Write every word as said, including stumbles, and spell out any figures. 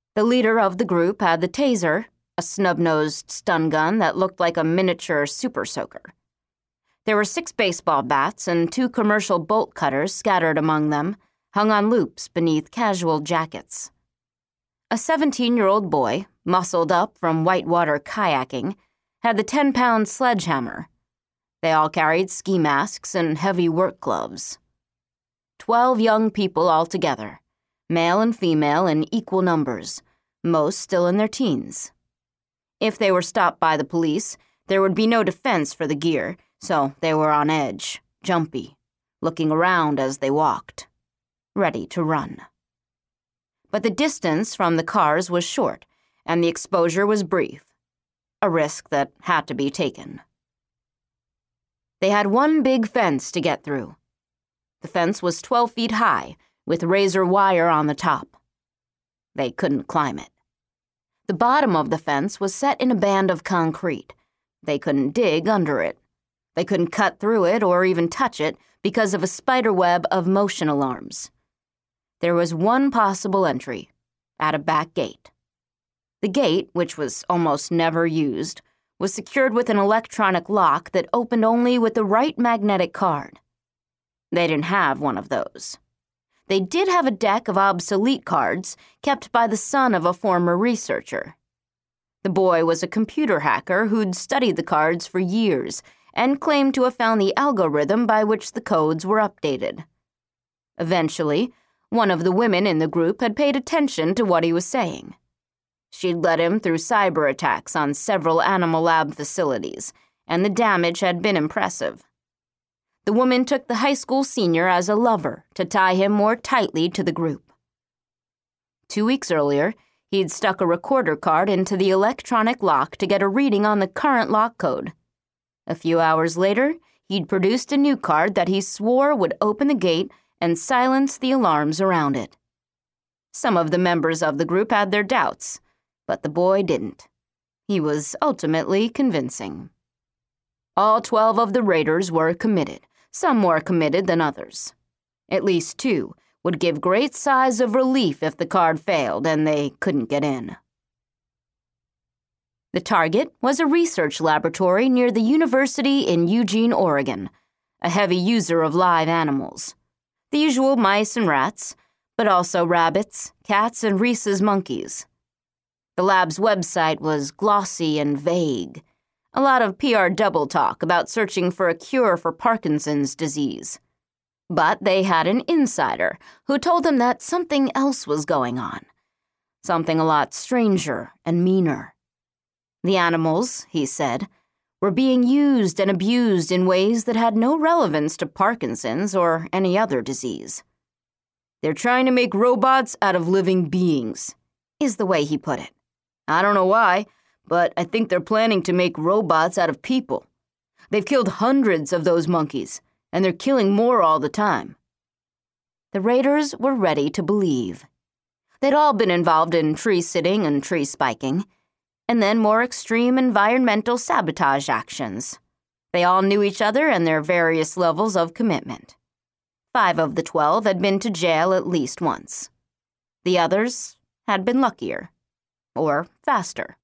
The leader of the group had the taser, a snub-nosed stun gun that looked like a miniature super soaker. There were six baseball bats and two commercial bolt cutters scattered among them, hung on loops beneath casual jackets. A seventeen-year-old boy, muscled up from whitewater kayaking, had the ten-pound sledgehammer. They all carried ski masks and heavy work gloves. Twelve young people altogether, male and female in equal numbers, most still in their teens. If they were stopped by the police, there would be no defense for the gear, so they were on edge, jumpy, looking around as they walked, ready to run. But the distance from the cars was short, and the exposure was brief, a risk that had to be taken. They had one big fence to get through. The fence was twelve feet high, with razor wire on the top. They couldn't climb it. The bottom of the fence was set in a band of concrete. They couldn't dig under it. They couldn't cut through it or even touch it because of a spider web of motion alarms. There was one possible entry, at a back gate. The gate, which was almost never used, was secured with an electronic lock that opened only with the right magnetic card. They didn't have one of those. They did have a deck of obsolete cards kept by the son of a former researcher. The boy was a computer hacker who'd studied the cards for years and claimed to have found the algorithm by which the codes were updated. Eventually, one of the women in the group had paid attention to what he was saying. She'd led him through cyber attacks on several animal lab facilities, and the damage had been impressive. The woman took the high school senior as a lover to tie him more tightly to the group. Two weeks earlier, he'd stuck a recorder card into the electronic lock to get a reading on the current lock code. A few hours later, he'd produced a new card that he swore would open the gate and silence the alarms around it. Some of the members of the group had their doubts, but the boy didn't. He was ultimately convincing. All twelve of the raiders were committed, some more committed than others. At least two would give great sighs of relief if the card failed and they couldn't get in. The target was a research laboratory near the university in Eugene, Oregon, a heavy user of live animals. The usual mice and rats, but also rabbits, cats, and rhesus monkeys. The lab's website was glossy and vague. A lot of P R double talk about searching for a cure for Parkinson's disease. But they had an insider who told them that something else was going on. Something a lot stranger and meaner. The animals, he said, were being used and abused in ways that had no relevance to Parkinson's or any other disease. They're trying to make robots out of living beings, is the way he put it. I don't know why, but I think they're planning to make robots out of people. They've killed hundreds of those monkeys, and they're killing more all the time. The raiders were ready to believe. They'd all been involved in tree sitting and tree spiking, and then more extreme environmental sabotage actions. They all knew each other and their various levels of commitment. Five of the twelve had been to jail at least once. The others had been luckier, or faster.